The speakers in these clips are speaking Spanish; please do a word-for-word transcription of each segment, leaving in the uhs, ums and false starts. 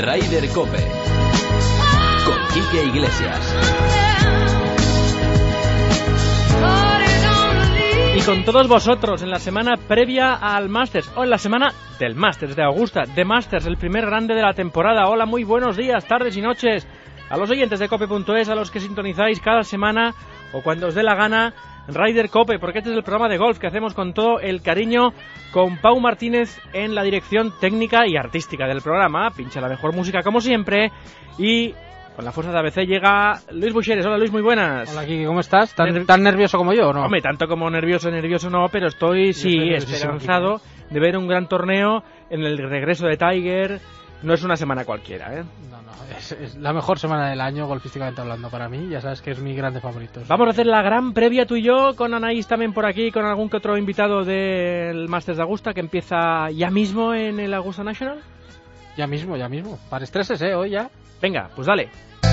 Ryder Cope con Quique Iglesias. Y con todos vosotros en la semana previa al Masters, o en la semana del Masters de Augusta, de Masters, el primer grande de la temporada. Hola, muy buenos días, tardes y noches a los oyentes de Cope punto es, a los que sintonizáis cada semana o cuando os dé la gana Ryder Cope, porque este es el programa de golf que hacemos con todo el cariño, con Pau Martínez en la dirección técnica y artística del programa. Pincha la mejor música como siempre y con la fuerza de A B C llega Luis Buixeres. Hola Luis, muy buenas. Hola Kiki, ¿cómo estás? ¿Tan, Ner- ¿Tan nervioso como yo o no? Hombre, tanto como nervioso, nervioso no, pero estoy, sí, esperanzado de ver un gran torneo en el regreso de Tiger. No es una semana cualquiera, ¿eh? No, no, es, es la mejor semana del año, golfísticamente hablando, para mí. Ya sabes que es mi grande favorito. Vamos a hacer la gran previa tú y yo, con Anaís también por aquí, con algún que otro invitado del Masters de Augusta, que empieza ya mismo en el Augusta National. Ya mismo, ya mismo. Para estreses, ¿eh? Hoy ya. Venga, pues dale.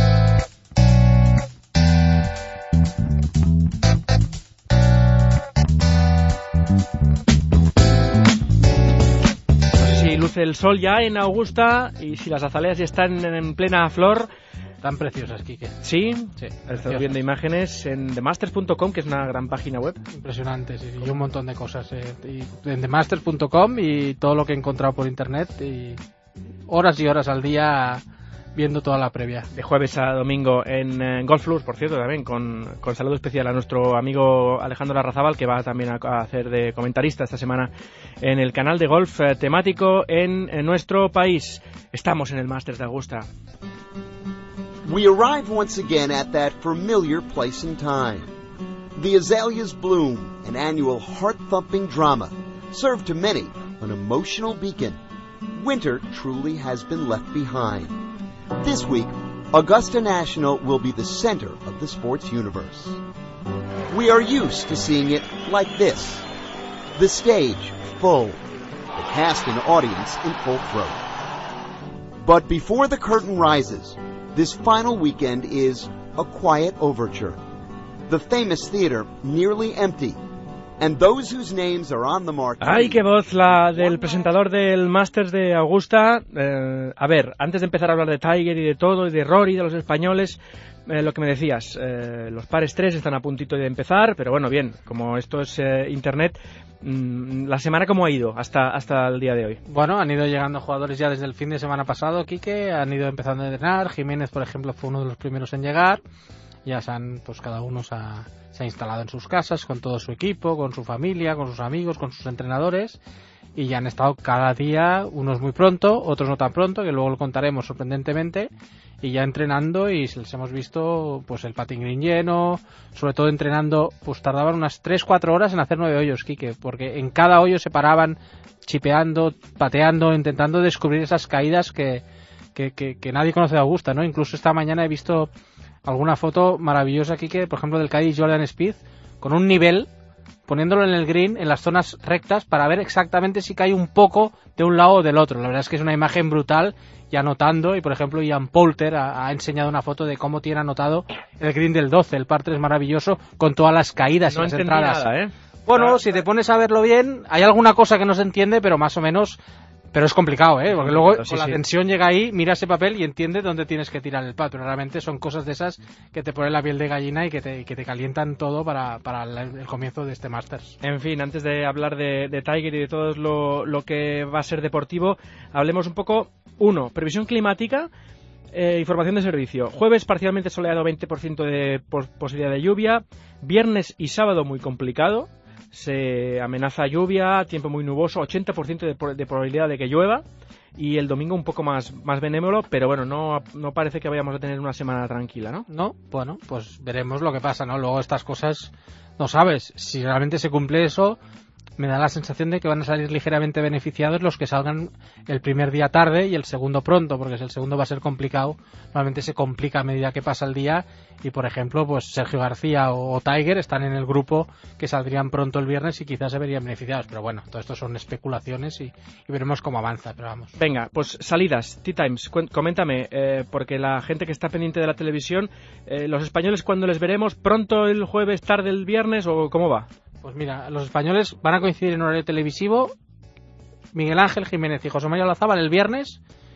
Luce el sol ya en Augusta y si las azaleas ya están en plena flor. Tan preciosas, Quique. Sí, sí, estoy viendo imágenes en the masters punto com, que es una gran página web. Impresionante, sí, y un montón de cosas. Eh. Y en the masters punto com y todo lo que he encontrado por internet y horas y horas al día viendo toda la previa. De jueves a domingo en, en Golf Plus, por cierto, también con, con saludo especial a nuestro amigo Alejandro Larrazábal, que va también a, a hacer de comentarista esta semana en el canal de golf eh, temático en, en nuestro país. Estamos en el Masters de Augusta. We arrive once again at that familiar place and time. The azaleas bloom, an annual heart-thumping drama, served to many an emotional beacon. Winter truly has been left behind. This week, Augusta National will be the center of the sports universe. We are used to seeing it like this. The stage full, the cast and audience in full throat. But before the curtain rises, this final weekend is a quiet overture. The famous theater nearly empty. And those whose names are on the marquee. ¡Ay, qué voz la del presentador del Masters de Augusta! Eh, a ver, antes de empezar a hablar de Tiger y de todo, y de Rory, de los españoles, eh, lo que me decías, eh, los pares tres están a puntito de empezar, pero bueno, bien, como esto es eh, internet, mmm, ¿la semana cómo ha ido hasta, hasta el día de hoy? Bueno, han ido llegando jugadores ya desde el fin de semana pasado, Quique, han ido empezando a entrenar. Jiménez, por ejemplo, fue uno de los primeros en llegar. Ya se han, pues cada uno se ha, se ha instalado en sus casas con todo su equipo, con su familia, con sus amigos, con sus entrenadores, y ya han estado cada día, unos muy pronto, otros no tan pronto, que luego lo contaremos sorprendentemente, y ya entrenando, y les hemos visto pues el putting green lleno, sobre todo entrenando, pues tardaban unas tres cuatro horas en hacer nueve hoyos, Quique, porque en cada hoyo se paraban chipeando, pateando, intentando descubrir esas caídas que, que, que, que nadie conoce de Augusta, ¿no? Incluso esta mañana he visto alguna foto maravillosa aquí, que por ejemplo del caddy Jordan Spieth, con un nivel, poniéndolo en el green, en las zonas rectas, para ver exactamente si cae un poco de un lado o del otro. La verdad es que es una imagen brutal, y anotando, y por ejemplo Ian Poulter ha, ha enseñado una foto de cómo tiene anotado el green del doce, el par tres maravilloso, con todas las caídas no y las entradas. Nada, ¿eh? Bueno, claro, si te pones a verlo bien, hay alguna cosa que no se entiende, pero más o menos. Pero es complicado, ¿eh? Porque luego sí, con la sí. tensión llega ahí, mira ese papel y entiende dónde tienes que tirar el pat. Pero realmente son cosas de esas que te ponen la piel de gallina y que te, que te calientan todo para, para el, el comienzo de este Masters. En fin, antes de hablar de, de Tiger y de todo lo, lo que va a ser deportivo, hablemos un poco, uno, previsión climática, eh, información de servicio. Jueves parcialmente soleado, veinte por ciento de pos- posibilidad de lluvia. Viernes y sábado muy complicado. Se amenaza lluvia, tiempo muy nuboso, ochenta por ciento de, de probabilidad de que llueva, y el domingo un poco más, más benévolo, pero bueno, no, no parece que vayamos a tener una semana tranquila, ¿no? No, bueno, pues veremos lo que pasa, ¿no? Luego estas cosas, no sabes, si realmente se cumple eso, me da la sensación de que van a salir ligeramente beneficiados los que salgan el primer día tarde y el segundo pronto, porque si el segundo va a ser complicado, normalmente se complica a medida que pasa el día, y por ejemplo, pues Sergio García o, o Tiger están en el grupo que saldrían pronto el viernes y quizás se verían beneficiados, pero bueno, todo esto son especulaciones y, y veremos cómo avanza, pero vamos. Venga, pues salidas, Tea Times, cu- coméntame, eh, porque la gente que está pendiente de la televisión, eh, los españoles, ¿cuándo les veremos? ¿Pronto el jueves, tarde el viernes o cómo va? Pues mira, los españoles van a coincidir en horario televisivo, Miguel Ángel Jiménez y José María Olazábal el viernes,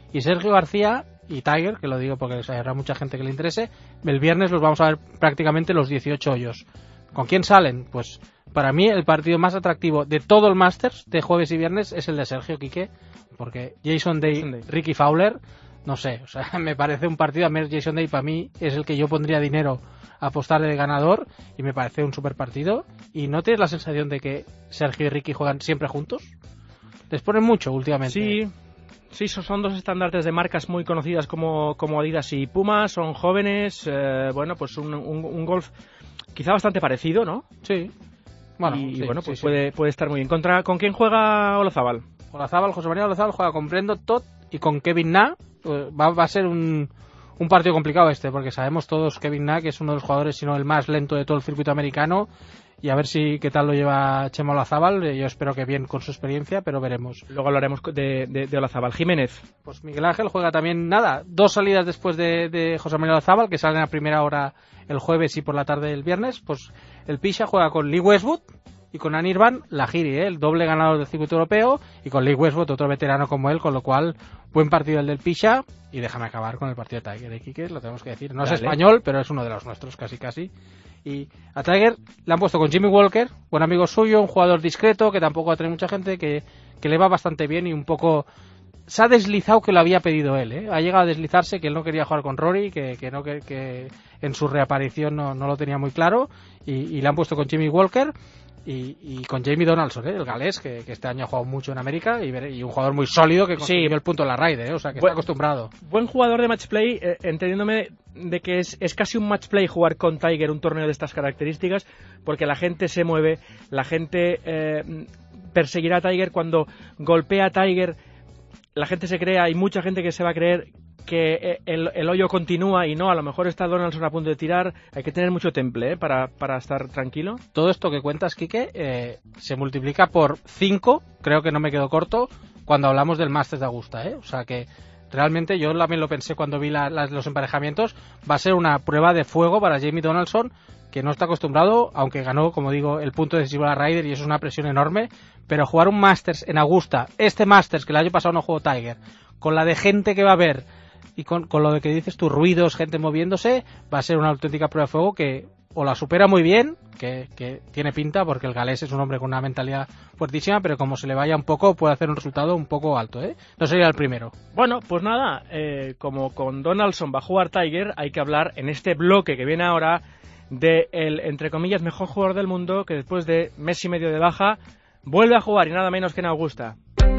Y Sergio García y Tiger, que lo digo porque habrá mucha gente que le interese, el viernes los vamos a ver prácticamente los dieciocho hoyos. ¿Con quién salen? Pues para mí el partido más atractivo de todo el Masters de jueves y viernes es el de Sergio, Quique, porque Jason Day, Jason Day. Ricky Fowler, no sé, o sea, me parece un partido, a menos Jason Day para mí es el que yo pondría dinero a apostar de ganador y me parece un super partido. ¿Y no tienes la sensación de que Sergio y Ricky juegan siempre juntos? Les ponen mucho últimamente. Sí, sí, son, son dos estandartes de marcas muy conocidas como, como Adidas y Puma, son jóvenes, eh, bueno, pues un, un, un golf quizá bastante parecido, ¿no? Sí. Bueno, y sí, bueno, sí, pues sí. Puede, puede estar muy bien. ¿Contra, ¿Con quién juega Olazábal? Olazábal, José María Olazábal juega con Brendo Todd y con Kevin Na. Va, va a ser un, un partido complicado este, porque sabemos todos Kevin Na, que es uno de los jugadores, si no el más lento de todo el circuito americano, y a ver si qué tal lo lleva Chema Olazábal. Yo espero que bien con su experiencia, pero veremos. Luego hablaremos de, de, de Olazábal. Jiménez. Pues Miguel Ángel juega también, nada, dos salidas después de, de José María Olazábal, que salen a primera hora el jueves y por la tarde el viernes. Pues el Pisha juega con Lee Westwood y con Anirban Lahiri, ¿eh? El doble ganador del circuito europeo, y con Lee Westwood, otro veterano como él, con lo cual buen partido el del Pisha. Y déjame acabar con el partido de Tiger de Quique, lo tenemos que decir. No Dale. es español, pero es uno de los nuestros, casi casi. Y a Tiger le han puesto con Jimmy Walker, buen amigo suyo, un jugador discreto que tampoco atrae mucha gente, que, que le va bastante bien y un poco se ha deslizado, que lo había pedido él, ¿eh? Ha llegado a deslizarse, que él no quería jugar con Rory, que, que no que, que en su reaparición no, no lo tenía muy claro, y, y le han puesto con Jimmy Walker y, y con Jamie Donaldson, ¿eh? El galés, que, que este año ha jugado mucho en América, y, y un jugador muy sólido que consiguió Sí. el punto en la Ryder, ¿eh? O sea que Bueno, está acostumbrado. Buen jugador de match play, eh, entendiéndome de que es, es casi un match play jugar con Tiger un torneo de estas características, porque la gente se mueve, la gente eh, perseguirá a Tiger cuando golpea a Tiger. La gente se crea, hay mucha gente que se va a creer que el, el hoyo continúa y no, a lo mejor está Donaldson a punto de tirar. Hay que tener mucho temple, ¿eh? para, para estar tranquilo. Todo esto que cuentas, Quique, eh, se multiplica por cinco, creo que no me quedo corto, cuando hablamos del Masters de Augusta, ¿eh? O sea que realmente yo también lo pensé cuando vi la, la, los emparejamientos. Va a ser una prueba de fuego para Jamie Donaldson, que no está acostumbrado, aunque ganó, como digo, el punto decisivo de la Ryder, y eso es una presión enorme. Pero jugar un Masters en Augusta, este Masters que el año pasado no jugó Tiger, con la de gente que va a haber y con, con lo de que dices tus ruidos, gente moviéndose, va a ser una auténtica prueba de fuego que o la supera muy bien, que, que tiene pinta, porque el galés es un hombre con una mentalidad fuertísima, pero como se le vaya un poco, puede hacer un resultado un poco alto, ¿eh? No sería el primero. Bueno, pues nada, eh, como con Donaldson va a jugar Tiger, hay que hablar en este bloque que viene ahora de el, entre comillas, mejor jugador del mundo, que después de mes y medio de baja vuelve a jugar, y nada menos que en Augusta.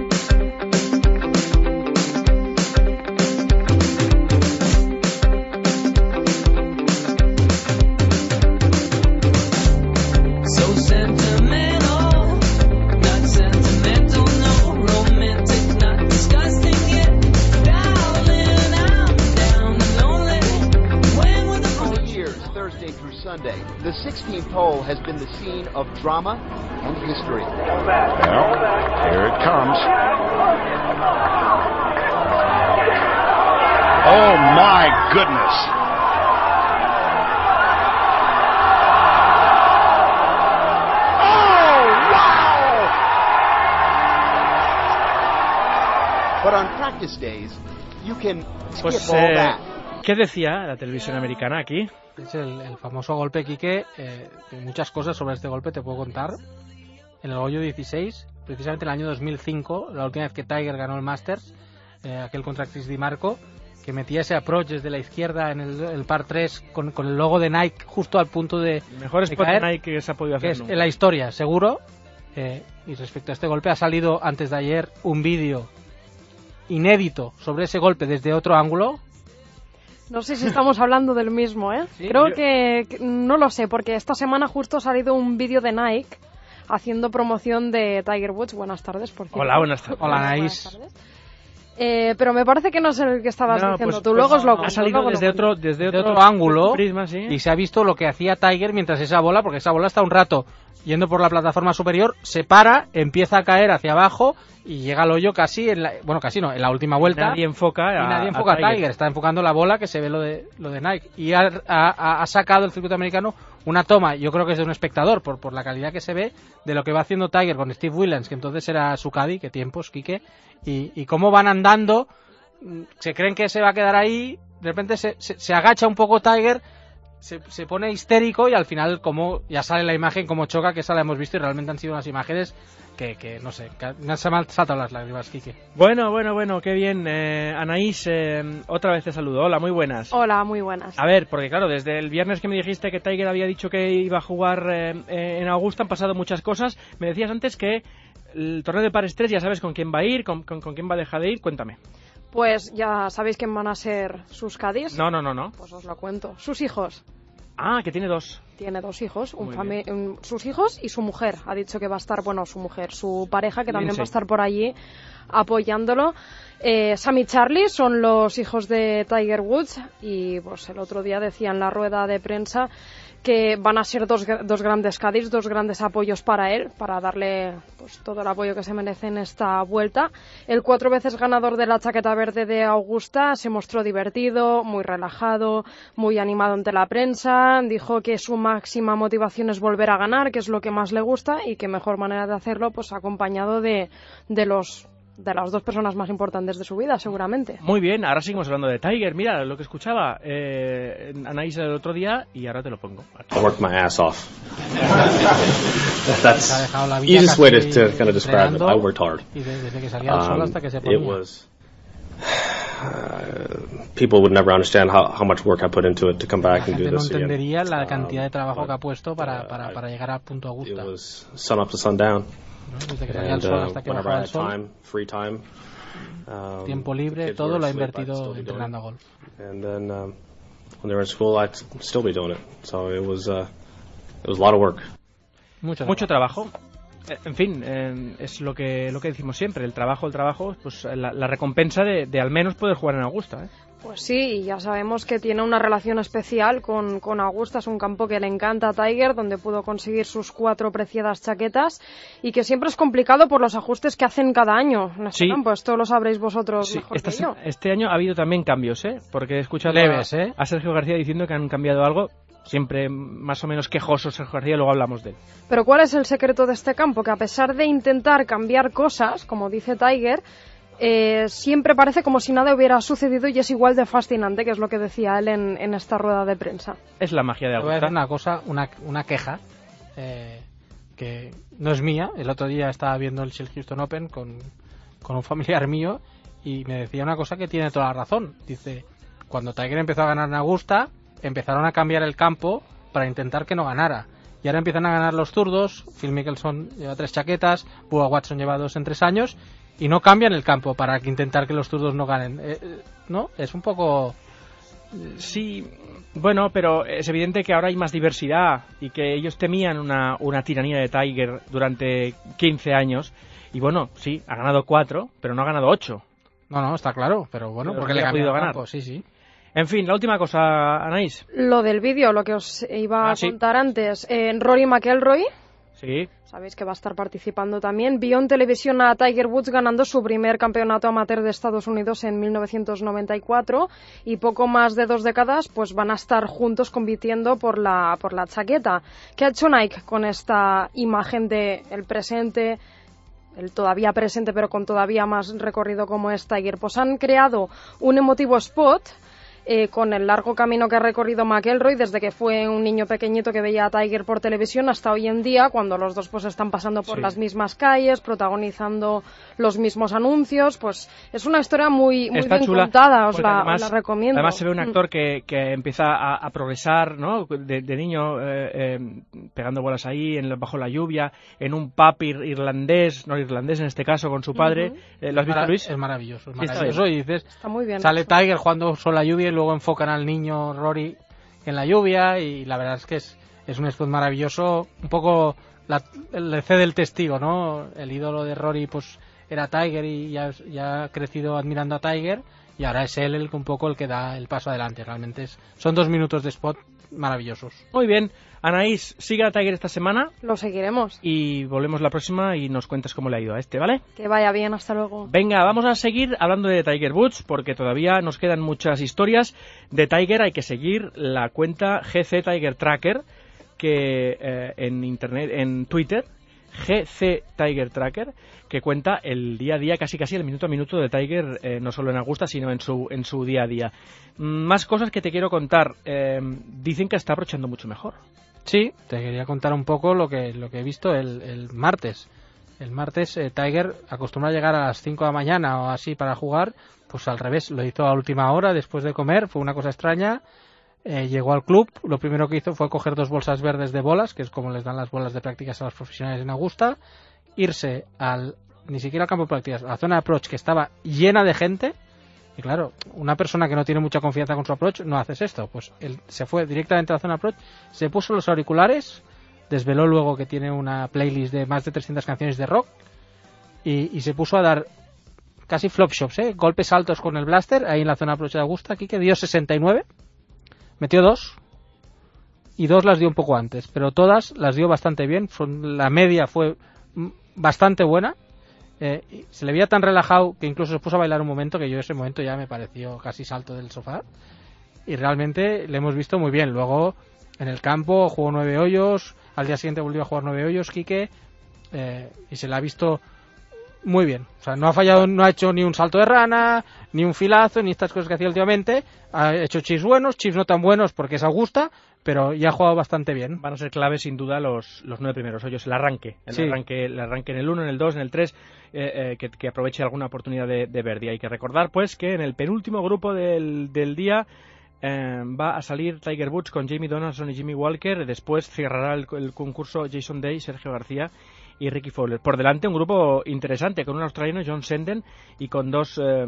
Sunday, the sixteenth hole has been the scene of drama and history. Well, here it comes. Oh my goodness. Oh, wow! But on practice days, you can skip Pues, all eh, that. ¿qué decía la televisión americana aquí? Es el, el famoso golpe, Quique. Eh, muchas cosas sobre este golpe te puedo contar. En el hoyo dieciséis, precisamente en el año dos mil cinco, la última vez que Tiger ganó el Masters, eh, aquel contra Chris Di Marco, que metía ese approach desde la izquierda en el, el par tres con, con el logo de Nike justo al punto de, El mejor de spot caer, de Nike que se ha podido que hacer es nunca. en la historia, seguro. Eh, y respecto a este golpe, ha salido antes de ayer un vídeo inédito sobre ese golpe desde otro ángulo. No sé si estamos hablando del mismo, ¿eh? Sí, Creo yo- que, que- no lo sé, porque esta semana justo ha salido un vídeo de Nike haciendo promoción de Tiger Woods. Buenas tardes, por cierto. Hola, buenas tardes. Hola, Buenas Anaís. tardes. Eh, pero me parece que no es el que estabas No, diciendo pues- tú. pues Luego os lo ha cuento, salido luego lo desde cuento. otro, desde De otro, otro ángulo, prisma, sí. y se ha visto lo que hacía Tiger mientras esa bola, porque esa bola está un rato yendo por la plataforma superior, se para, empieza a caer hacia abajo y llega al hoyo casi en la, bueno, casi no, en la última vuelta. Nadie enfoca y a, nadie enfoca a Tiger. Tiger. Está enfocando la bola, que se ve lo de lo de Nike, y ha, ha- ha sacado el circuito americano una toma, yo creo que es de un espectador, por, por la calidad que se ve, de lo que va haciendo Tiger con Steve Williams, que entonces era su caddy, que tiempos, Quique, y, y cómo van andando se creen que se va a quedar ahí, de repente se, se, se agacha un poco Tiger, se, se pone histérico y al final como ya sale la imagen como choca, que esa la hemos visto y realmente han sido unas imágenes que, que no sé, que me han saltado las lágrimas, Quique. Bueno, bueno, bueno, qué bien. Eh, Anaís, eh, otra vez te saludo. Hola, muy buenas. Hola, muy buenas. A ver, porque claro, desde el viernes que me dijiste que Tiger había dicho que iba a jugar eh, en Augusta han pasado muchas cosas. Me decías antes que el torneo de pares tres ya sabes con quién va a ir, con, con, con quién va a dejar de ir. Cuéntame. Pues ya sabéis quién van a ser sus caddies. No, no, no, no. Pues os lo cuento. Sus hijos. Ah, que tiene dos. Tiene dos hijos, un Muy fami- un, sus hijos y su mujer. Ha dicho que va a estar, bueno, su mujer, su pareja, que también Lindsay. va a estar por allí apoyándolo. Eh, Sam y Charlie son los hijos de Tiger Woods y pues el otro día decía en la rueda de prensa que van a ser dos, dos grandes caddies, dos grandes apoyos para él, para darle pues todo el apoyo que se merece en esta vuelta. El cuatro veces ganador de la chaqueta verde de Augusta se mostró divertido, muy relajado, muy animado ante la prensa. Dijo que su máxima motivación es volver a ganar, que es lo que más le gusta y que mejor manera de hacerlo pues acompañado de, de los de las dos personas más importantes de su vida, seguramente. Muy bien, ahora seguimos hablando de Tiger. Mira lo que escuchaba eh, Anaís el otro día y ahora te lo pongo. I worked my ass off. Se ha That's dejado la the vida easiest way to, casi to kind of describe it. entrenando I worked hard. y de- desde que salía el sol Um, hasta que se it ponía. was. Uh, people would never understand how, how much work I put into it to come La back and do gente no this again. entendería la Um, cantidad de trabajo but, que ha puesto para, uh, para, para llegar al punto It Augusta. was sun up to sundown. ¿No? Desde que salía el And sol uh, hasta que whenever bajaba I el had sol, time, free time, um, tiempo the libre, kids todo were lo ha asleep, I'd invertido still be doing entrenando a it. golf. And then um, when they were in school, I'd still be doing it. So it was uh, it was a lot of work. Mucho, Mucho trabajo. Eh, En fin, eh, es lo que lo que decimos siempre. El trabajo, el trabajo, pues la, la recompensa de, de al menos poder jugar en Augusta, ¿eh? Pues sí, y ya sabemos que tiene una relación especial con, con Augusta, es un campo que le encanta a Tiger, donde pudo conseguir sus cuatro preciadas chaquetas y que siempre es complicado por los ajustes que hacen cada año en este Sí. campo. Esto lo sabréis vosotros Sí, mejor esta que se- yo. este año ha habido también cambios, ¿eh? Porque he escuchado Leves, a, ¿eh? a Sergio García diciendo que han cambiado algo. Siempre más o menos quejoso Sergio García, luego hablamos de él. Pero ¿cuál es el secreto de este campo? Que a pesar de intentar cambiar cosas, como dice Tiger, eh, siempre parece como si nada hubiera sucedido y es igual de fascinante, que es lo que decía él en, en esta rueda de prensa. Es la magia de Te voy a decir Augusta. una cosa, una, una queja, eh, que no es mía. El otro día estaba viendo el Shell Houston Open con, con un familiar mío y me decía una cosa que tiene toda la razón. Dice, cuando Tiger empezó a ganar en Augusta, empezaron a cambiar el campo para intentar que no ganara. Y ahora empiezan a ganar los zurdos. Phil Mickelson lleva tres chaquetas, Bubba Watson lleva dos en tres años y no cambian el campo para que intentar que los zurdos no ganen. Eh, eh, ¿No? Es un poco... Sí, bueno, pero es evidente que ahora hay más diversidad y que ellos temían una, una tiranía de Tiger durante quince años. Y bueno, sí, ha ganado cuatro, pero no ha ganado ocho. No, no, está claro, pero bueno, Pero porque no le ha cambió podido el ganar. campo, sí, sí. En fin, la última cosa, Anaís. Lo del vídeo, lo que os iba Ah, a sí. contar antes, eh, Rory McIlroy, Sí, sabéis que va a estar participando también, vio en televisión a Tiger Woods ganando su primer campeonato amateur de Estados Unidos en mil novecientos noventa y cuatro y poco más de dos décadas pues van a estar juntos compitiendo por la, por la chaqueta. ¿Qué ha hecho Nike con esta imagen de el presente, el todavía presente pero con todavía más recorrido como es Tiger? Pues han creado un emotivo spot eh, con el largo camino que ha recorrido McIlroy desde que fue un niño pequeñito que veía a Tiger por televisión hasta hoy en día, cuando los dos pues están pasando por Sí. las mismas calles, protagonizando los mismos anuncios. Pues es una historia muy, muy está bien chula. contada, os porque la, además, os la recomiendo. Además se ve un Mm. actor que, que empieza a, a progresar, ¿no? De, de niño, eh, eh, pegando bolas ahí, en, la- bajo la lluvia, en un pub ir- irlandés, no irlandés en este caso, con su padre. Ujú. Eh, ¿Lo has visto, Mara- Luis? Es maravilloso, es Sí, está maravilloso. Y dices, Está muy bien. sale hecho. Tiger jugando con la lluvia y luego enfocan al niño Rory en la lluvia y la verdad es que es, es un spot maravilloso. Un poco la, le cede el testigo, ¿no? El ídolo de Rory pues era Tiger y ya, ya ha crecido admirando a Tiger y ahora es él el, un poco el que da el paso adelante. Realmente es, son dos minutos de spot maravillosos. Muy bien. Anaís, sigue a Tiger esta semana Lo seguiremos. y volvemos la próxima y nos cuentas cómo le ha ido a este, ¿vale? Que vaya bien, hasta luego. Venga, vamos a seguir hablando de Tiger Woods porque todavía nos quedan muchas historias de Tiger. Hay que seguir la cuenta G C Tiger Tracker que eh, en internet, en Twitter, G C Tiger Tracker, que cuenta el día a día, casi casi el minuto a minuto de Tiger, eh, no solo en Augusta, sino en su en su día a día. Más cosas que te quiero contar. Eh, dicen que está aprovechando mucho mejor. Sí, te quería contar un poco lo que lo que he visto el, el martes. El martes eh, Tiger acostumbra a llegar a las cinco de la mañana o así para jugar, pues al revés, lo hizo a última hora después de comer, fue una cosa extraña. Eh, llegó al club, lo primero que hizo fue coger dos bolsas verdes de bolas, que es como les dan las bolas de prácticas a los profesionales en Augusta, irse al, ni siquiera al campo de prácticas, a la zona de approach que estaba llena de gente. Y claro, una persona que no tiene mucha confianza con su approach, no haces esto. Pues él se fue directamente a la zona de approach, se puso los auriculares, desveló luego que tiene una playlist de más de trescientas canciones de rock, y, y se puso a dar casi flop shots, ¿eh? Golpes altos con el blaster, ahí en la zona de approach de Augusta. Aquí que dio sesenta y nueve, metió dos, y dos las dio un poco antes, pero todas las dio bastante bien. La media fue bastante buena. Eh, se le veía tan relajado que incluso se puso a bailar un momento que yo ese momento ya me pareció casi salto del sofá, y realmente le hemos visto muy bien. Luego en el campo jugó nueve hoyos, al día siguiente volvió a jugar nueve hoyos Quique, eh, y se le ha visto muy bien. O sea, no ha fallado, no ha hecho ni un salto de rana, ni un filazo, ni estas cosas que hacía últimamente. Ha hecho chips buenos, chips no tan buenos porque es Augusta, pero ya ha jugado bastante bien. Van a ser claves sin duda los, los nueve primeros hoyos, el arranque, el, sí. arranque, el arranque en el uno, en el dos, en el tres, eh, eh, que, que aproveche alguna oportunidad de, de Verdi. Hay que recordar pues que en el penúltimo grupo del, del día eh, va a salir Tiger Woods con Jamie Donaldson y Jimmy Walker. Después cerrará el, el concurso Jason Day, Sergio García y Ricky Fowler. Por delante un grupo interesante con un australiano, John Senden, y con dos, eh,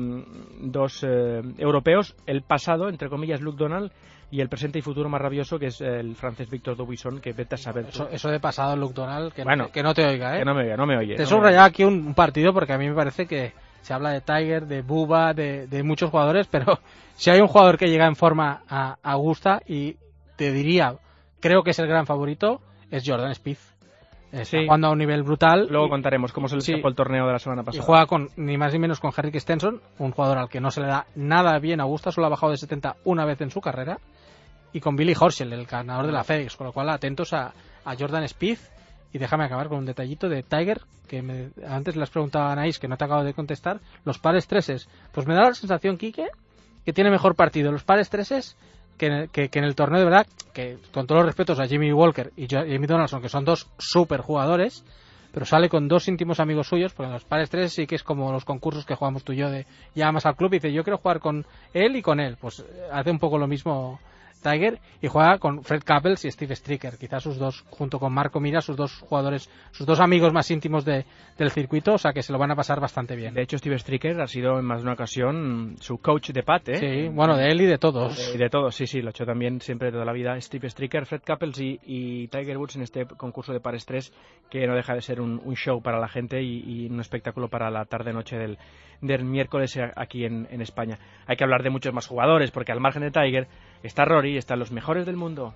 dos eh, europeos, el pasado, entre comillas, Luke Donald, y el presente y futuro más rabioso, que es el francés Victor Dubuisson, que vete a saber. Eso, eso de pasado, Luke Donald, que, bueno, no, que no te oiga, ¿eh? Que no me oiga, no me oye. Te no subrayaba aquí un, un partido porque a mí me parece que se habla de Tiger, de Bubba, de, de muchos jugadores, pero si hay un jugador que llega en forma a, a Augusta, y te diría, creo que es el gran favorito, es Jordan Spieth. Está sí. jugando a un nivel brutal. Luego y, contaremos cómo se le escapó sí. el torneo de la semana pasada. Y juega con ni más ni menos con Henrik Stenson, un jugador al que no se le da nada bien a Augusta, solo ha bajado de setenta una vez en su carrera, y con Billy Horschel, el ganador de la FedEx, con lo cual atentos a, a Jordan Spieth. Y déjame acabar con un detallito de Tiger, que me, antes le has preguntado a Anaís, que no te acabo de contestar, los pares treses. Pues me da la sensación, Quique, que tiene mejor partido los pares treses que en, el, que, que en el torneo, de verdad, que con todos los respetos a Jimmy Walker y Jamie Donaldson, que son dos super jugadores, pero sale con dos íntimos amigos suyos, porque en los pares tres sí que es como los concursos que jugamos tú y yo, de llamas al club y dice, yo quiero jugar con él y con él. Pues hace un poco lo mismo Tiger, y juega con Fred Couples y Steve Stricker, quizás sus dos, junto con Marco Mira, sus dos jugadores, sus dos amigos más íntimos de, del circuito, o sea que se lo van a pasar bastante bien. De hecho, Steve Stricker ha sido en más de una ocasión su coach de pat, ¿eh? Sí, bueno, de él y de todos. Y de todos, sí, sí, lo ha hecho también siempre de toda la vida. Steve Stricker, Fred Couples y, y Tiger Woods en este concurso de pares tres, que no deja de ser un, un show para la gente y, y un espectáculo para la tarde-noche del, del miércoles aquí en, en España. Hay que hablar de muchos más jugadores, porque al margen de Tiger está Rory, están los mejores del mundo.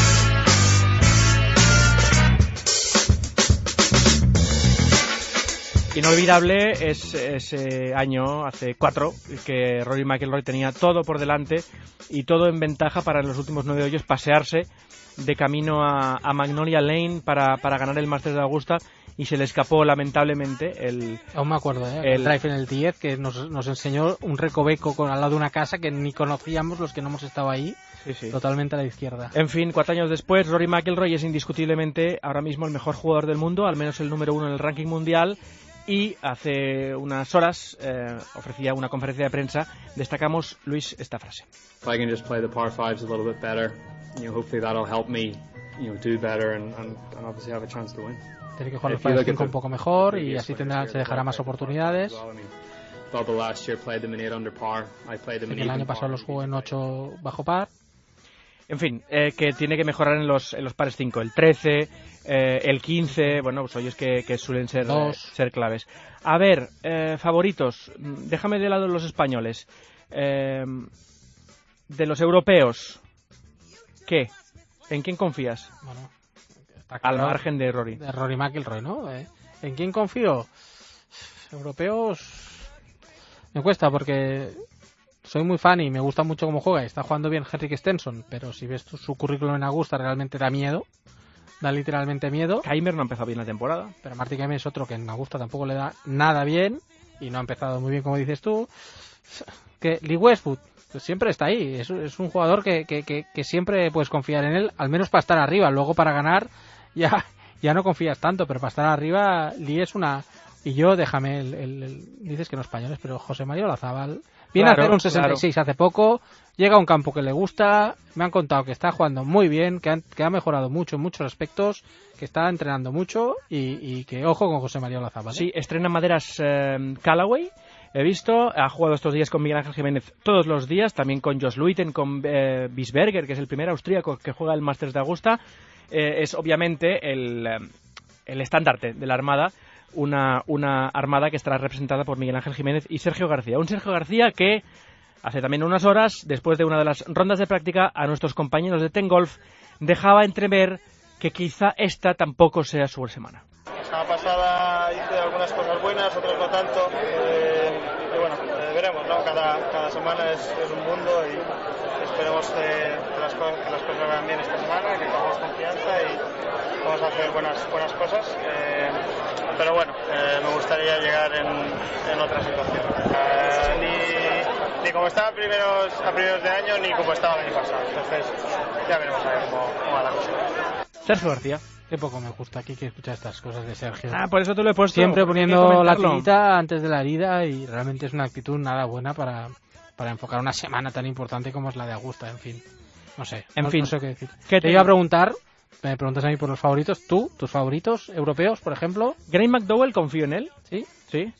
Inolvidable es ese año, hace cuatro, que Rory McIlroy tenía todo por delante y todo en ventaja para en los últimos nueve hoyos pasearse de camino a, a Magnolia Lane para, para ganar el Masters de Augusta, y se le escapó lamentablemente el... Aún me acuerdo, ¿eh? El, el drive en el diez, que nos, nos enseñó un recoveco con, al lado de una casa que ni conocíamos los que no hemos estado ahí. Sí, sí. Totalmente a la izquierda. En fin, cuatro años después, Rory McIlroy es indiscutiblemente ahora mismo el mejor jugador del mundo, al menos el número uno en el ranking mundial, y hace unas horas eh, ofrecía una conferencia de prensa. Destacamos, Luis, esta frase. If I can just play the par fives a little bit better, you know, hopefully that'll help me, you know, do better and, and, and obviously have a chance to win. Tiene que jugar los pares cinco un poco mejor y así tendrá, se dejará más oportunidades. El año pasado los jugó en ocho bajo par. En fin, eh, que tiene que mejorar en los, en los pares cinco, el trece, eh, el quince, bueno, pues hoyos que, que suelen ser, eh, ser claves. A ver, eh, favoritos, déjame de lado los españoles. Eh, de los europeos, ¿qué? ¿En quién confías? Bueno, al margen de Rory. De Rory McIlroy, ¿no? Eh, ¿En quién confío? Europeos me cuesta porque soy muy fan y me gusta mucho cómo juega. Está jugando bien Henrik Stenson, pero si ves su currículum en Augusta realmente da miedo. da literalmente miedo. Kaymer no ha empezado bien la temporada. Pero Martin Kaymer es otro que en Augusta tampoco le da nada bien y no ha empezado muy bien, como dices tú. Que Lee Westwood pues siempre está ahí, es, es un jugador que, que, que, que siempre puedes confiar en él, al menos para estar arriba. Luego para ganar ya, ya no confías tanto, pero para estar arriba Lee es una... Y yo, déjame, el, el, el... dices que no españoles, pero José María Olazábal viene claro, a hacer un sesenta y seis claro. hace poco, llega a un campo que le gusta, me han contado que está jugando muy bien, que, han, que ha mejorado mucho en muchos aspectos, que está entrenando mucho y, y que ojo con José María Olazábal. ¿eh? Sí, estrena maderas eh, Callaway. He visto, ha jugado estos días con Miguel Ángel Jiménez todos los días, también con Josh Luiten, con eh, Bisberger, que es el primer austríaco que juega el Masters de Augusta. Eh, es obviamente el, el estandarte de la Armada, una, una Armada que estará representada por Miguel Ángel Jiménez y Sergio García. Un Sergio García que hace también unas horas, después de una de las rondas de práctica, a nuestros compañeros de Ten Golf dejaba entrever que quizá esta tampoco sea su semana. La semana pasada hice algunas cosas buenas, otras no tanto. Eh, y bueno, eh, veremos, ¿no? Cada, cada semana es, es un mundo y esperemos eh, que, las cosas, que las cosas vayan bien esta semana, que cojamos confianza y vamos a hacer buenas, buenas cosas. Eh, pero bueno, eh, me gustaría llegar en, en otra situación. Eh, ni, ni como estaba a primeros, a primeros de año, ni como estaba el año pasado. Entonces, ya veremos a ver cómo, cómo va la cosa. Sergio García. Qué poco me gusta aquí que escuchar estas cosas de Sergio. Ah, por eso te lo he puesto. Siempre poniendo la tirita antes de la herida y realmente es una actitud nada buena para, para enfocar una semana tan importante como es la de Augusta, en fin. No sé, en no, fin. no sé qué decir. ¿Qué te iba a preguntar, me preguntas a mí por los favoritos, tú, tus favoritos europeos, por ejemplo. Graham McDowell, confío en él. Sí. Sí.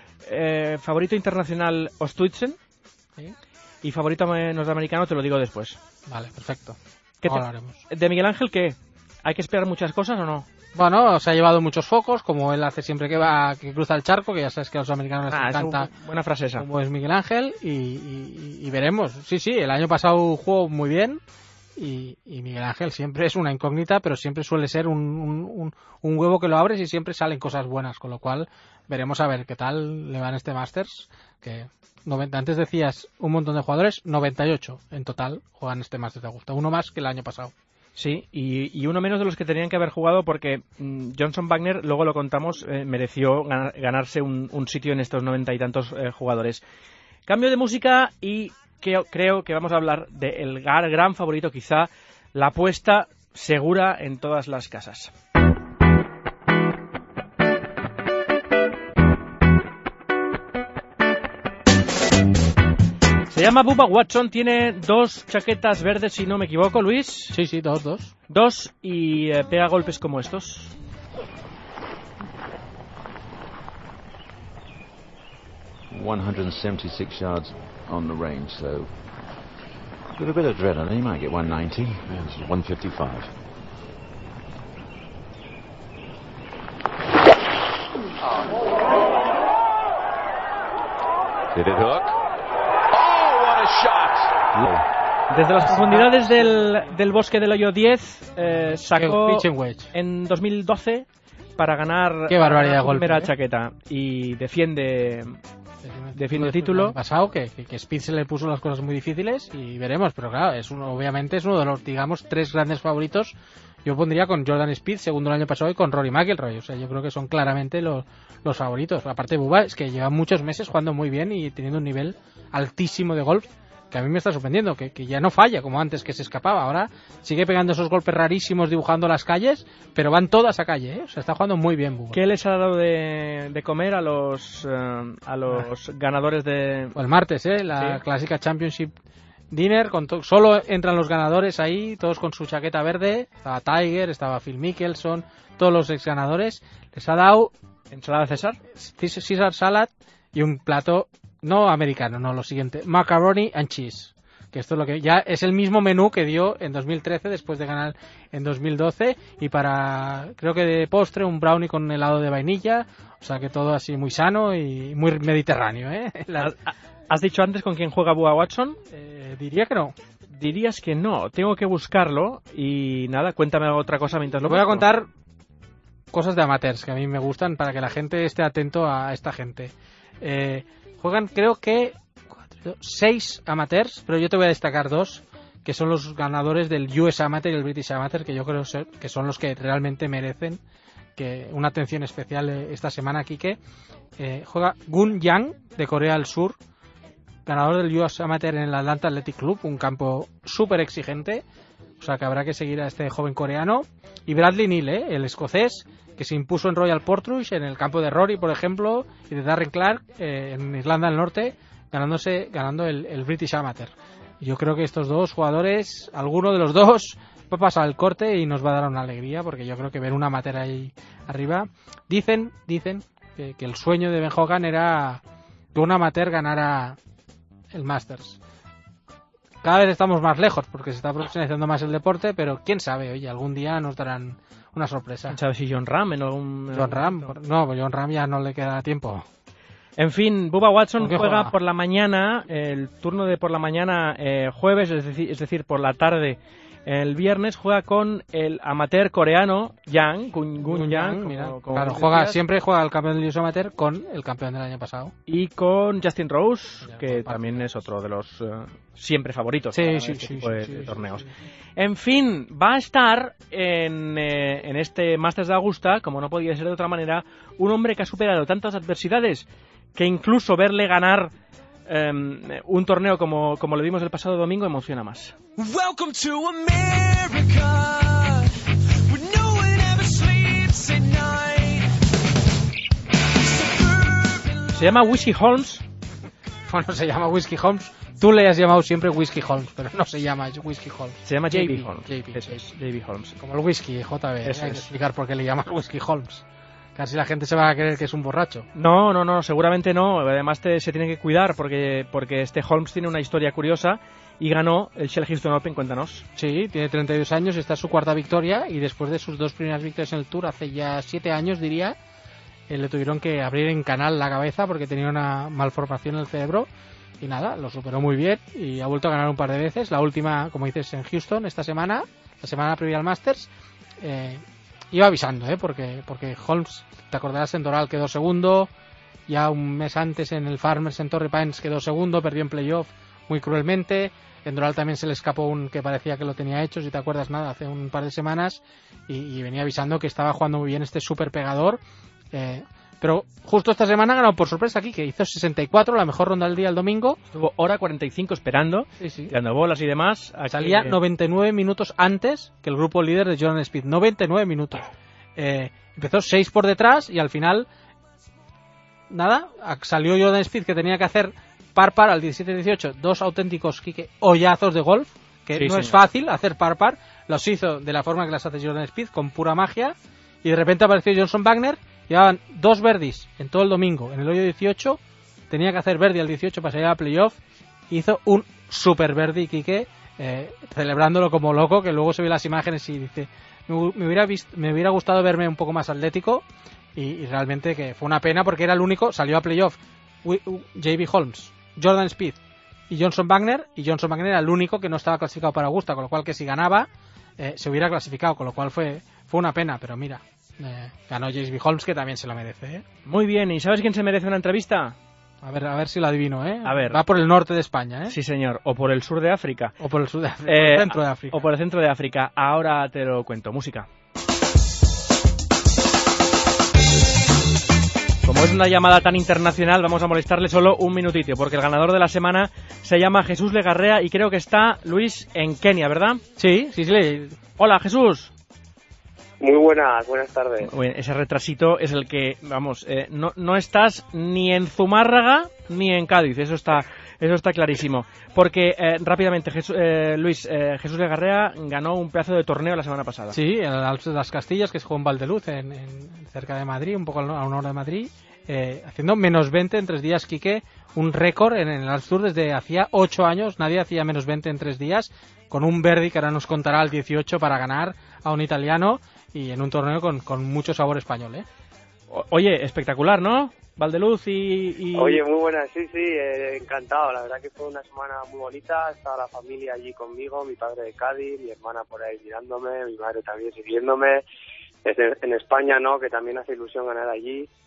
Eh, favorito internacional, Ostuytsen. Sí. Y favorito norteamericano, te lo digo después. Vale, perfecto. ¿Qué Ahora te... haremos. ¿De Miguel Ángel qué? ¿Hay que esperar muchas cosas o no? Bueno, se ha llevado muchos focos, como él hace siempre que va, que cruza el charco, que ya sabes que a los americanos les ah, encanta. Es buena frase esa. Como es Miguel Ángel, y, y, y veremos. Sí, sí, el año pasado jugó muy bien, y, y Miguel Ángel siempre es una incógnita, pero siempre suele ser un, un, un, un huevo que lo abres y siempre salen cosas buenas, con lo cual veremos a ver qué tal le va en este Masters, que noventa, antes decías un montón de jugadores, noventa y ocho en total juegan este Masters de Augusta, uno más que el año pasado. Sí, y, y uno menos de los que tenían que haber jugado porque mmm, Johnson Wagner, luego lo contamos, eh, mereció ganar, ganarse un, un sitio en estos noventa y tantos eh, jugadores. Cambio de música y que, creo que vamos a hablar del gran, gran favorito, quizá la apuesta segura en todas las casas. Se llama Bubba Watson, tiene dos chaquetas verdes si no me equivoco, Luis. Sí, sí, dos, dos. Dos y eh, pega golpes como estos. one hundred seventy-six yards on the range, so with a bit of dread on it, he might get one ninety, and one fifty-five. Did it hook? Desde las profundidades del, del bosque del hoyo diez eh, sacó en dos mil doce para ganar Qué barbaridad la primera golpe, ¿eh? chaqueta y defiende defiende el título. El pasado que, que, que Speed se le puso las cosas muy difíciles y veremos, pero claro, es uno, obviamente es uno de los, digamos, tres grandes favoritos. Yo pondría con Jordan Speed, segundo el año pasado, y con Rory McIlroy. O sea, yo creo que son claramente los, los favoritos. Aparte de Bubba, es que lleva muchos meses jugando muy bien y teniendo un nivel altísimo de golf, que a mí me está sorprendiendo, que, que ya no falla como antes, que se escapaba. Ahora sigue pegando esos golpes rarísimos dibujando las calles, pero van todas a calle, ¿eh? O sea, está jugando muy bien Bubba. ¿Qué les ha dado de, de comer a los uh, a los ah. ganadores de...? El martes, ¿eh? La sí. clásica Championship Dinner, con to- solo entran los ganadores ahí, todos con su chaqueta verde. Estaba Tiger, estaba Phil Mickelson, todos los ex ganadores. Les ha dado... ¿Ensalada César? Caesar salad y un plato... No americano, no, lo siguiente. Macaroni and cheese. Que esto es lo que ya es el mismo menú que dio en dos mil trece después de ganar en dos mil doce. Y para, creo que de postre, un brownie con helado de vainilla. O sea que todo así muy sano y muy mediterráneo, ¿eh? La... ¿Has dicho antes con quién juega Bubba Watson? Eh, diría que no. Dirías que no. Tengo que buscarlo. Y nada, cuéntame otra cosa mientras lo voy a busco. contar cosas de amateurs que a mí me gustan para que la gente esté atento a esta gente. Eh... Juegan creo que cuatro, seis amateurs, pero yo te voy a destacar dos que son los ganadores del U S Amateur y el British Amateur, que yo creo ser, que son los que realmente merecen que una atención especial esta semana. Quique, eh, juega Gun Yang de Corea del Sur, ganador del U S Amateur en el Atlanta Athletic Club, un campo súper exigente, o sea que habrá que seguir a este joven coreano. Y Bradley Neal, ¿eh? el escocés, que se impuso en Royal Portrush, en el campo de Rory, por ejemplo, y de Darren Clark, eh, en Irlanda del Norte, ganándose ganando el, el British Amateur. Yo creo que estos dos jugadores, alguno de los dos va a pasar el corte y nos va a dar una alegría, porque yo creo que ver una amateur ahí arriba. Dicen, dicen que, que el sueño de Ben Hogan era que un amateur ganara el Masters. Cada vez estamos más lejos porque se está profesionalizando más el deporte, pero quién sabe, oye, algún día nos darán una sorpresa. ¿Quién sabe si John Ram en algún... John Ram, no, pues John Ram ya no le queda tiempo. En fin, Bubba Watson juega, juega por la mañana, el turno de por la mañana eh, jueves, es decir, es decir, por la tarde el viernes, juega con el amateur coreano Yang, Gun, Gun Yang, como, mira, como claro, decías, juega, siempre juega el campeón del U S Amateur con el campeón del año pasado. Y con Justin Rose, Ya, que por también es otro de los uh, siempre favoritos sí, para sí, este sí, tipo sí, de, sí, de sí, torneos. sí, sí. En fin, va a estar en, eh, en este Masters de Augusta, como no podía ser de otra manera, un hombre que ha superado tantas adversidades que incluso verle ganar um, un torneo como, como le vimos el pasado domingo emociona más. Welcome to America, where no one ever sleeps at night. Se llama Whiskey Holmes. Bueno, se llama Whiskey Holmes. Tú le has llamado siempre Whiskey Holmes, pero no se llama Whiskey Holmes. Se llama J B J Holmes. J B, Eso es, J B Holmes. Como el whisky, J B. Eso Hay que es. explicar por qué le llaman Whiskey Holmes. Casi la gente se va a creer que es un borracho. No, no, no, seguramente no. Además te, se tiene que cuidar porque, porque este Holmes tiene una historia curiosa y ganó el Shell Houston Open. Cuéntanos. Sí, tiene treinta y dos años, esta es su cuarta victoria y después de sus dos primeras victorias en el Tour, hace ya siete años diría, eh, le tuvieron que abrir en canal la cabeza porque tenía una malformación en el cerebro y nada, lo superó muy bien y ha vuelto a ganar un par de veces. La última, como dices, en Houston esta semana, la semana previa al Masters. Eh, Iba avisando, ¿eh? Porque, porque Holmes, te acordarás, en Doral quedó segundo, ya un mes antes en el Farmers en Torrey Pines quedó segundo, perdió en playoff muy cruelmente, en Doral también se le escapó un que parecía que lo tenía hecho, si te acuerdas, nada, hace un par de semanas, y, y venía avisando que estaba jugando muy bien este super pegador, eh, pero justo esta semana ha ganado por sorpresa aquí, que hizo sesenta y cuatro, la mejor ronda del día el domingo. Estuvo hora cuarenta y cinco esperando, sí, sí. tirando bolas y demás. Aquí Salía que... noventa y nueve minutos antes que el grupo líder de Jordan Spieth. noventa y nueve minutos. Eh, empezó seis por detrás y al final, nada, salió Jordan Spieth, que tenía que hacer par par al diecisiete dieciocho. Dos auténticos Quique, hoyazos de golf, que sí, no señor. es fácil hacer par par. Los hizo de la forma que las hace Jordan Spieth, con pura magia. Y de repente apareció Johnson Wagner. Llevaban dos birdies en todo el domingo en el hoyo dieciocho, tenía que hacer birdie al dieciocho para salir a playoff, hizo un super birdie, Quique, eh, celebrándolo como loco, que luego se ve las imágenes y dice, me, me, hubiera visto, me hubiera gustado verme un poco más atlético, y, y realmente que fue una pena porque era el único, salió a playoff J B Holmes, Jordan Spieth y Johnson Wagner, y Johnson Wagner era el único que no estaba clasificado para Augusta, con lo cual que si ganaba eh, se hubiera clasificado, con lo cual fue, fue una pena, pero mira, Eh, ganó J B Holmes, que también se lo merece, ¿eh? Muy bien, ¿y sabes quién se merece una entrevista? A ver, a ver si lo adivino, ¿eh? A ver. Va por el norte de España, ¿eh? Sí, señor, o por el sur de África. O por el sur de África, Eh, por el centro de África. O por el centro de África. Ahora te lo cuento. Música. Como es una llamada tan internacional, vamos a molestarle solo un minutito, porque el ganador de la semana se llama Jesús Legarrea y creo que está, Luis, en Kenia, ¿verdad? Sí, sí, sí. Hola, Jesús. Muy buenas, buenas tardes. Bueno, ese retrasito es el que, vamos, eh, no, no estás ni en Zumárraga ni en Cádiz, eso está, eso está clarísimo. Porque, eh, rápidamente, Jesús, eh, Luis, eh, Jesús Legarrea ganó un pedazo de torneo la semana pasada. Sí, el Alps de las Castillas, que se jugó en Valdeluz, en, en, cerca de Madrid, un poco a una hora de Madrid, eh, haciendo menos veinte en tres días, Quique, un récord en el Alps Tour desde hacía ocho años, nadie hacía menos veinte en tres días, con un birdie que ahora nos contará el dieciocho para ganar a un italiano, y en un torneo con, con mucho sabor español, ¿eh? O, oye, espectacular, ¿no? Valdeluz y... y... Oye, muy buena, sí, sí, eh, encantado. La verdad que fue una semana muy bonita. Estaba la familia allí conmigo, mi padre de Cádiz, mi hermana por ahí mirándome, mi madre también siguiéndome. Desde, en España, ¿no? Que también hace ilusión ganar allí.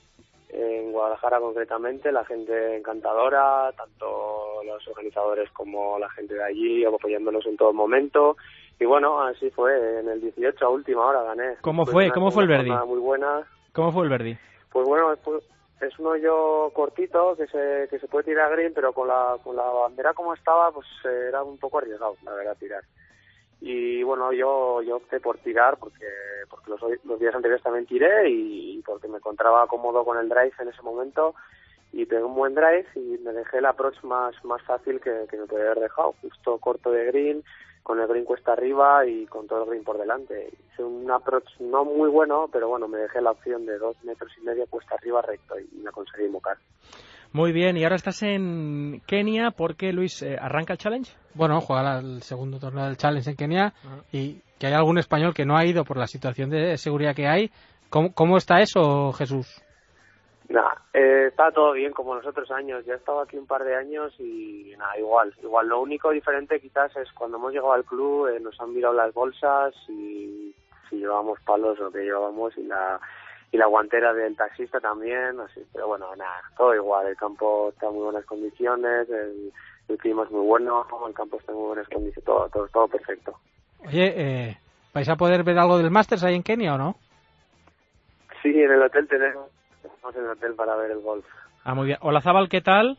en Guadalajara concretamente, la gente encantadora, tanto los organizadores como la gente de allí, apoyándonos en todo momento. Y bueno, así fue, en el dieciocho a última hora gané. ¿Cómo fue? ¿Cómo fue el Verdi? Muy buena. ¿Cómo fue el Verdi? Pues bueno, es un hoyo cortito que se que se puede tirar green, pero con la con la bandera como estaba, pues era un poco arriesgado, la verdad, tirar. Y bueno, yo yo opté por tirar porque porque los, los días anteriores también tiré y, y porque me encontraba cómodo con el drive en ese momento y pegué un buen drive y me dejé el approach más más fácil que, que me podía haber dejado, justo corto de green, con el green cuesta arriba y con todo el green por delante. Hice un approach no muy bueno, pero bueno, me dejé la opción de dos metros y medio cuesta arriba recto y la conseguí mocar. Muy bien, y ahora estás en Kenia, ¿por qué, Luis, eh, arranca el Challenge? Bueno, juega el segundo torneo del Challenge en Kenia uh-huh. y que hay algún español que no ha ido por la situación de seguridad que hay. ¿Cómo, cómo está eso, Jesús? Nada, eh, está todo bien como los otros años. Ya he estado aquí un par de años y nada, igual. Igual lo único diferente quizás es cuando hemos llegado al club eh, nos han mirado las bolsas y si llevábamos palos o que llevábamos y la y la guantera del taxista también, así. Pero bueno, nada, todo igual. El campo está en muy buenas condiciones, el, el clima es muy bueno, el campo está en muy buenas condiciones, todo, todo, todo perfecto. Oye, eh, ¿vais a poder ver algo del Masters ahí en Kenia o no? Sí, en el hotel tenemos. Estamos en el hotel para ver el golf. Ah, muy bien. Olazábal, ¿qué tal?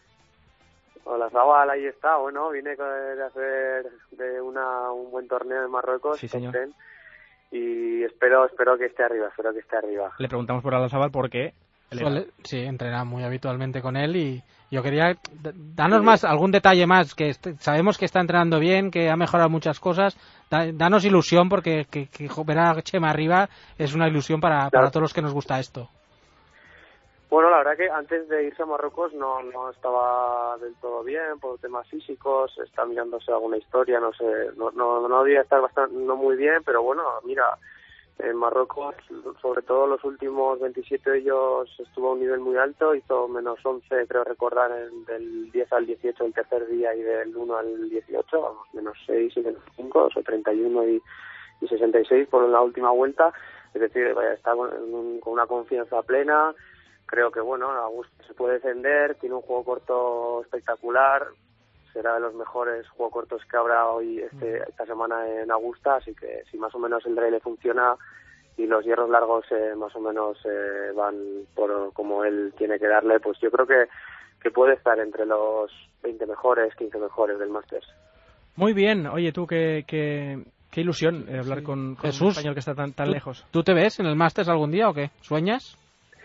Olazábal, ahí está. Bueno, vine de hacer de una, un buen torneo en Marruecos. Sí, señor. Ten, y espero espero que esté arriba, espero que esté arriba. Le preguntamos por Olazábal porque... Suele, sí, entrena muy habitualmente con él y yo quería... Danos sí. más, algún detalle más, que est- sabemos que está entrenando bien, que ha mejorado muchas cosas. Da, danos ilusión porque que, que ver a Chema arriba es una ilusión para, claro. para todos los que nos gusta esto. Bueno, la verdad que antes de irse a Marruecos no no estaba del todo bien por temas físicos, está mirándose alguna historia, no sé, no no no debía estar bastante no muy bien, pero bueno, mira, en Marruecos, sobre todo los últimos veintisiete de ellos estuvo a un nivel muy alto, hizo menos once, creo recordar, en, del diez al dieciocho el tercer día y del uno al dieciocho, vamos, menos seis y menos cinco, o treinta y uno y, y sesenta y seis por la última vuelta, es decir, vaya, está con, un, con una confianza plena. Creo que, bueno, Augusta se puede defender, tiene un juego corto espectacular, será de los mejores juegos cortos que habrá hoy este, esta semana en Augusta, así que si más o menos el drive le funciona y los hierros largos eh, más o menos eh, van por como él tiene que darle, pues yo creo que, que puede estar entre los veinte mejores, quince mejores del Masters. Muy bien, oye tú, qué, qué, qué ilusión eh, hablar sí. con, con Jesús, un español que está tan, tan ¿tú, lejos. ¿Tú te ves en el Masters algún día o qué? ¿Sueñas?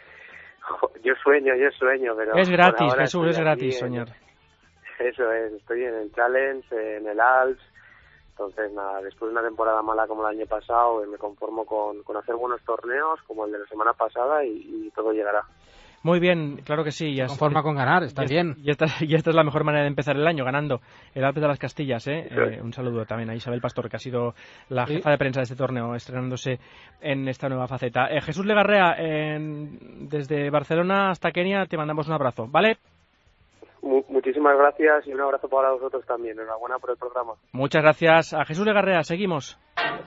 Yo sueño, yo sueño, pero... Es gratis, Jesús, es gratis soñar. En, eso es, estoy en el Challenge, en el Alps, entonces nada, después de una temporada mala como el año pasado, me conformo con, con hacer buenos torneos como el de la semana pasada y, y todo llegará. Muy bien, claro que sí. Ya conforma con ganar, está y bien. Y esta, y esta es la mejor manera de empezar el año, ganando el Alpes de las Castillas. ¿eh? Eh, un saludo también a Isabel Pastor, que ha sido la sí. jefa de prensa de este torneo, estrenándose en esta nueva faceta. Eh, Jesús Legarrea, eh, desde Barcelona hasta Kenia, te mandamos un abrazo, ¿vale? Muchísimas gracias y un abrazo para vosotros también. Enhorabuena por el programa. Muchas gracias a Jesús Legarrea. Seguimos.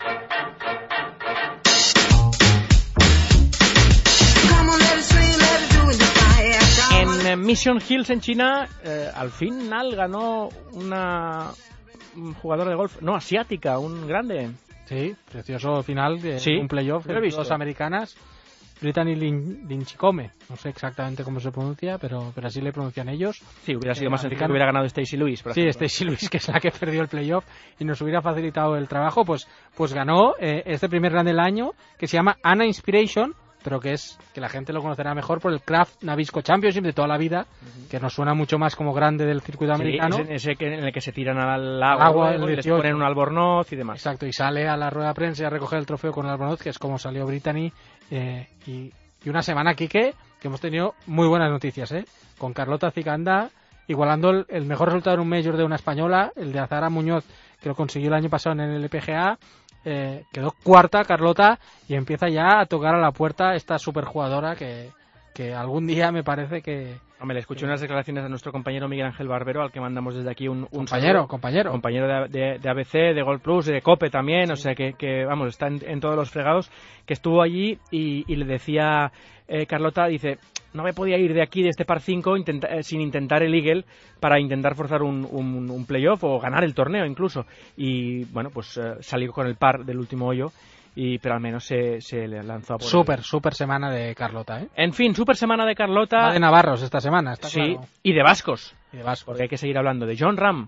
En Mission Hills, en China, eh, al final ganó una un jugador de golf, no, asiática, un grande. Sí, precioso final de sí, un playoff de dos americanas. Brittany Lincicome, no sé exactamente cómo se pronuncia, pero pero así le pronuncian ellos. Sí, hubiera sido eh, más sencillo que hubiera ganado Stacey Lewis, por sí, ejemplo. Stacey Lewis, que es la que perdió el playoff y nos hubiera facilitado el trabajo, pues pues ganó eh, este primer grande del año, que se llama Anna Inspiration, pero que es que la gente lo conocerá mejor por el Kraft Nabisco Championship de toda la vida, uh-huh. que nos suena mucho más como grande del circuito sí, americano. Ese, ese que, en el que se tiran al agua, agua luego, y les ponen un albornoz y demás. Exacto, y sale a la rueda de prensa a recoger el trofeo con el albornoz, que es como salió Brittany, eh, y, y una semana, Quique, que hemos tenido muy buenas noticias, ¿eh? Con Carlota Cicanda igualando el, el mejor resultado en un major de una española, el de Azahara Muñoz, que lo consiguió el año pasado en el L P G A. Eh, quedó cuarta Carlota y empieza ya a tocar a la puerta esta superjugadora que, que algún día me parece que, Hombre, le escuché unas declaraciones a nuestro compañero Miguel Ángel Barbero, al que mandamos desde aquí un, un compañero, saludo. compañero. Compañero de, de, de A B C, de Gol Plus, de COPE también, sí. O sea que, que vamos, está en, en todos los fregados, que estuvo allí y, y le decía eh, Carlota, dice, no me podía ir de aquí, de este par cinco, intenta, eh, sin intentar el Eagle para intentar forzar un, un, un playoff o ganar el torneo incluso. Y bueno, pues eh, salió con el par del último hoyo. Y, pero al menos se, se le lanzó a por Súper, súper semana de Carlota, ¿eh? En fin, súper semana de Carlota. Va de navarros esta semana, está sí, claro. Y de vascos. Y de vascos. Porque hay que seguir hablando de Jon Rahm.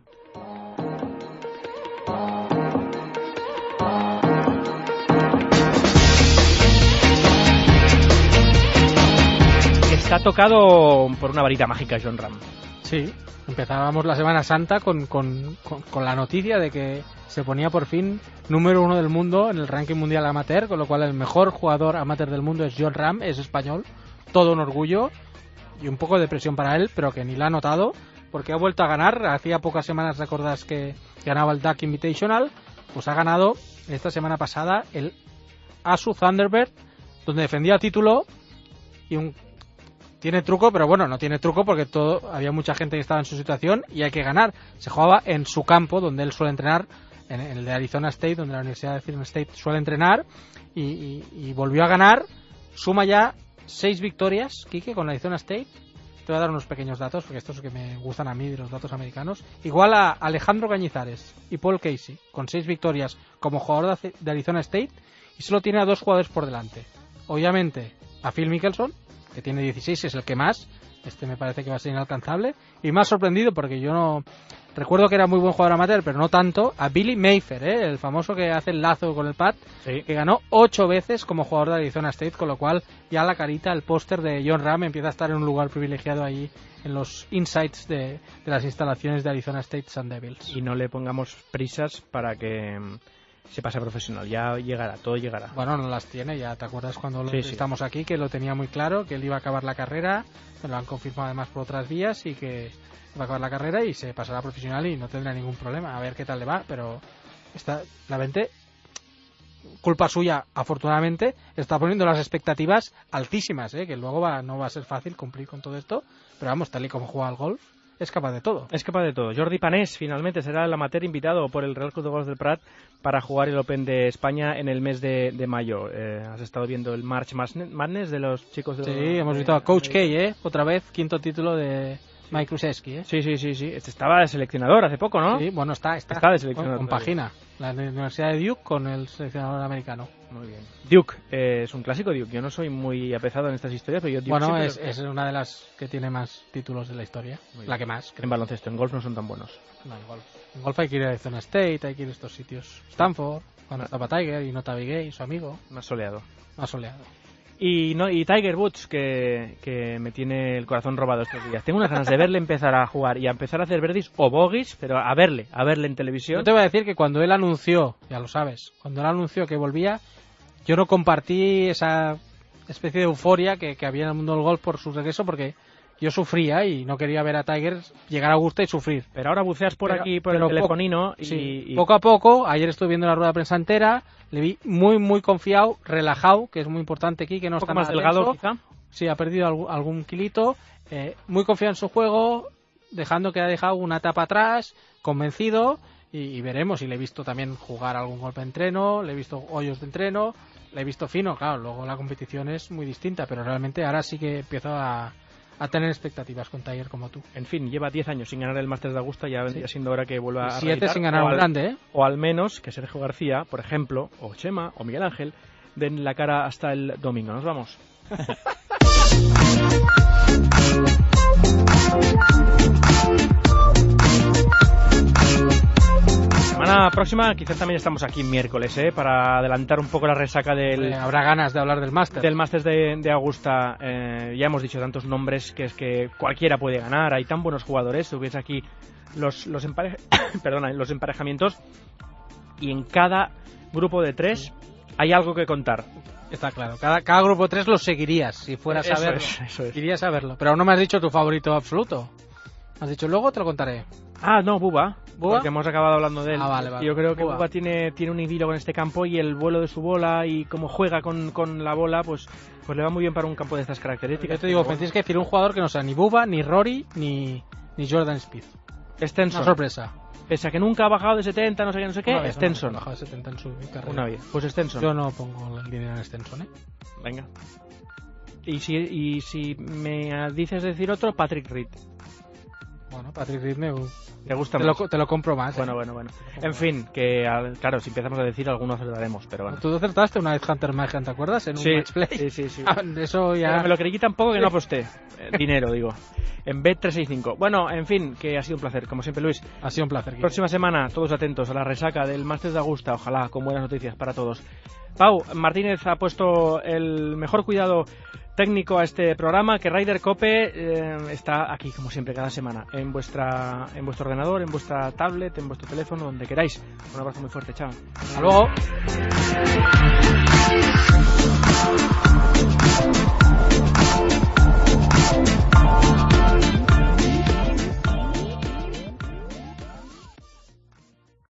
Está tocado por una varita mágica Jon Rahm. Sí, empezábamos la Semana Santa con, con, con, con la noticia de que se ponía por fin número uno del mundo en el ranking mundial amateur, con lo cual el mejor jugador amateur del mundo es Jon Rahm, es español, todo un orgullo y un poco de presión para él, pero que ni la ha notado, porque ha vuelto a ganar. Hacía pocas semanas recordás que ganaba el Duck Invitational, pues ha ganado esta semana pasada el Asu Thunderbird, donde defendía título y un tiene truco, pero bueno, no tiene truco porque todo había mucha gente que estaba en su situación y hay que ganar. Se jugaba en su campo, donde él suele entrenar, en el de Arizona State, donde la Universidad de Arizona State suele entrenar, y, y, y volvió a ganar. Suma ya seis victorias, Quique, con la Arizona State. Te voy a dar unos pequeños datos, porque estos que me gustan a mí, de los datos americanos. Igual a Alejandro Cañizares y Paul Casey, con seis victorias como jugador de Arizona State, y solo tiene a dos jugadores por delante. Obviamente, a Phil Mickelson, que tiene dieciséis, es el que más. Este me parece que va a ser inalcanzable. Y me ha sorprendido, porque yo no... Recuerdo que era muy buen jugador amateur, pero no tanto, a Billy Mayfair, ¿eh? El famoso que hace el lazo con el pad, sí. Que ganó ocho veces como jugador de Arizona State, con lo cual ya la carita, el póster de Jon Rahm empieza a estar en un lugar privilegiado allí en los insights de, de las instalaciones de Arizona State Sun Devils. Y no le pongamos prisas para que se pase profesional, ya llegará, todo llegará. Bueno, no las tiene, ya te acuerdas cuando sí, estamos sí. aquí, que lo tenía muy claro, que él iba a acabar la carrera, me lo han confirmado además por otras vías, y que va a acabar la carrera y se pasará a profesional y no tendrá ningún problema, a ver qué tal le va, pero está, la veinte, culpa suya, afortunadamente, está poniendo las expectativas altísimas, ¿eh? Que luego va, no va a ser fácil cumplir con todo esto, pero vamos, tal y como juega al golf, es capaz de todo. Es capaz de todo. Jordi Panés finalmente será el amateur invitado por el Real Club de Golf del Prat para jugar el Open de España en el mes de, de mayo. Eh, has estado viendo el March Madness de los chicos de... Sí, de, hemos visto a Coach K, ¿eh? Otra vez, quinto título de Mike Krzyzewski, ¿eh? Sí, sí, sí, sí. Este estaba de seleccionador hace poco, ¿no? Sí, bueno, está, está. Está de seleccionador. Con, con página. La Universidad de Duke con el seleccionador americano. Muy bien. Duke, eh, es un clásico Duke. Yo no soy muy apezado en estas historias, pero yo Duke Bueno, es, lo... es una de las que tiene más títulos de la historia. La que más. Creo. En baloncesto, en golf no son tan buenos. No, en golf. En golf hay que ir a Arizona State, hay que ir a estos sitios. Stanford, cuando estaba Tiger y no Tavi Gay, su amigo. Más soleado. Más soleado. Y, no, y Tiger Woods, que, que me tiene el corazón robado estos días. Tengo unas ganas de verle empezar a jugar y a empezar a hacer birdies o bogies, pero a verle, a verle en televisión. Yo te voy a decir que cuando él anunció, ya lo sabes, cuando él anunció que volvía, yo no compartí esa especie de euforia que, que había en el mundo del golf por su regreso, porque yo sufría y no quería ver a Tiger llegar a Augusta y sufrir. Pero ahora buceas por pero, aquí, por el telefonino. Y, sí, y... poco a poco, ayer estuve viendo la rueda de prensa entera, le vi muy, muy confiado, relajado, que es muy importante aquí, que no un poco está más delgado, denso. quizá. Sí, ha perdido algún, algún kilito, eh, muy confiado en su juego, dejando que ha dejado una etapa atrás, convencido, y, y veremos. Y le he visto también jugar algún golpe de entreno, le he visto hoyos de entreno, le he visto fino, claro, luego la competición es muy distinta, pero realmente ahora sí que empiezo a, a tener expectativas con Tiger como tú. En fin, lleva diez años sin ganar el Masters de Augusta, ya vendría sí. siendo hora que vuelva a siete sin ganar un grande, ¿eh? O al menos que Sergio García, por ejemplo, o Chema, o Miguel Ángel, den la cara hasta el domingo. Nos vamos. Semana próxima quizás también estamos aquí miércoles, ¿eh? Para adelantar un poco la resaca del... Eh, habrá ganas de hablar del Masters. Del Masters de, de Augusta. Eh, ya hemos dicho tantos nombres que es que cualquiera puede ganar. Hay tan buenos jugadores. Tú ves aquí los, los, empareja... Perdona, los emparejamientos y en cada grupo de tres hay algo que contar. Está claro. Cada, cada grupo de tres lo seguirías si fueras eso a verlo. Es, eso es. Irías a verlo. Pero aún no me has dicho tu favorito absoluto. Me has dicho, luego te lo contaré. Ah, no, Bubba. ¿Bubba? Porque hemos acabado hablando de él. Ah, vale, vale. Yo creo que Bubba. Bubba tiene, tiene un idilio con este campo y el vuelo de su bola y cómo juega con, con la bola, pues, pues le va muy bien para un campo de estas características. Yo te digo, Pero me tienes que decir un jugador que no sea ni Bubba, ni Rory, ni, ni Jordan Spieth. Stenson. Una sorpresa. Pese a que nunca ha bajado de setenta, no sé qué, no sé qué, Una vez, Stenson. una vez, bajado de setenta en su carrera. Una vez. Pues Stenson. Yo no pongo el dinero en Stenson, ¿eh? Venga. Y si, y si me dices decir otro, Patrick Reed. Bueno, Patrick Reed me ¿Te gusta te más? Lo, te lo compro más. Bueno, ¿eh? bueno, bueno. En fin, que al- claro, si empezamos a decir, algunos acertaremos, pero bueno. Tú acertaste una vez Hunter Mahan, ¿te acuerdas? En un Sí, match play. sí, sí, sí. Ah, eso ya... Pero me lo creí tan poco que no aposté. Eh, dinero, digo. En Bet trescientos sesenta y cinco. Bueno, en fin, que ha sido un placer, como siempre, Luis. Ha sido un placer. Guille. Próxima semana, todos atentos a la resaca del Masters de Augusta, ojalá, con buenas noticias para todos. Pau Martínez ha puesto el mejor cuidado técnico a este programa, que Ryder Cope eh, está aquí, como siempre, cada semana, en vuestra en vuestro ordenador, en vuestra tablet, en vuestro teléfono, donde queráis. Un abrazo muy fuerte, chao. Hasta luego.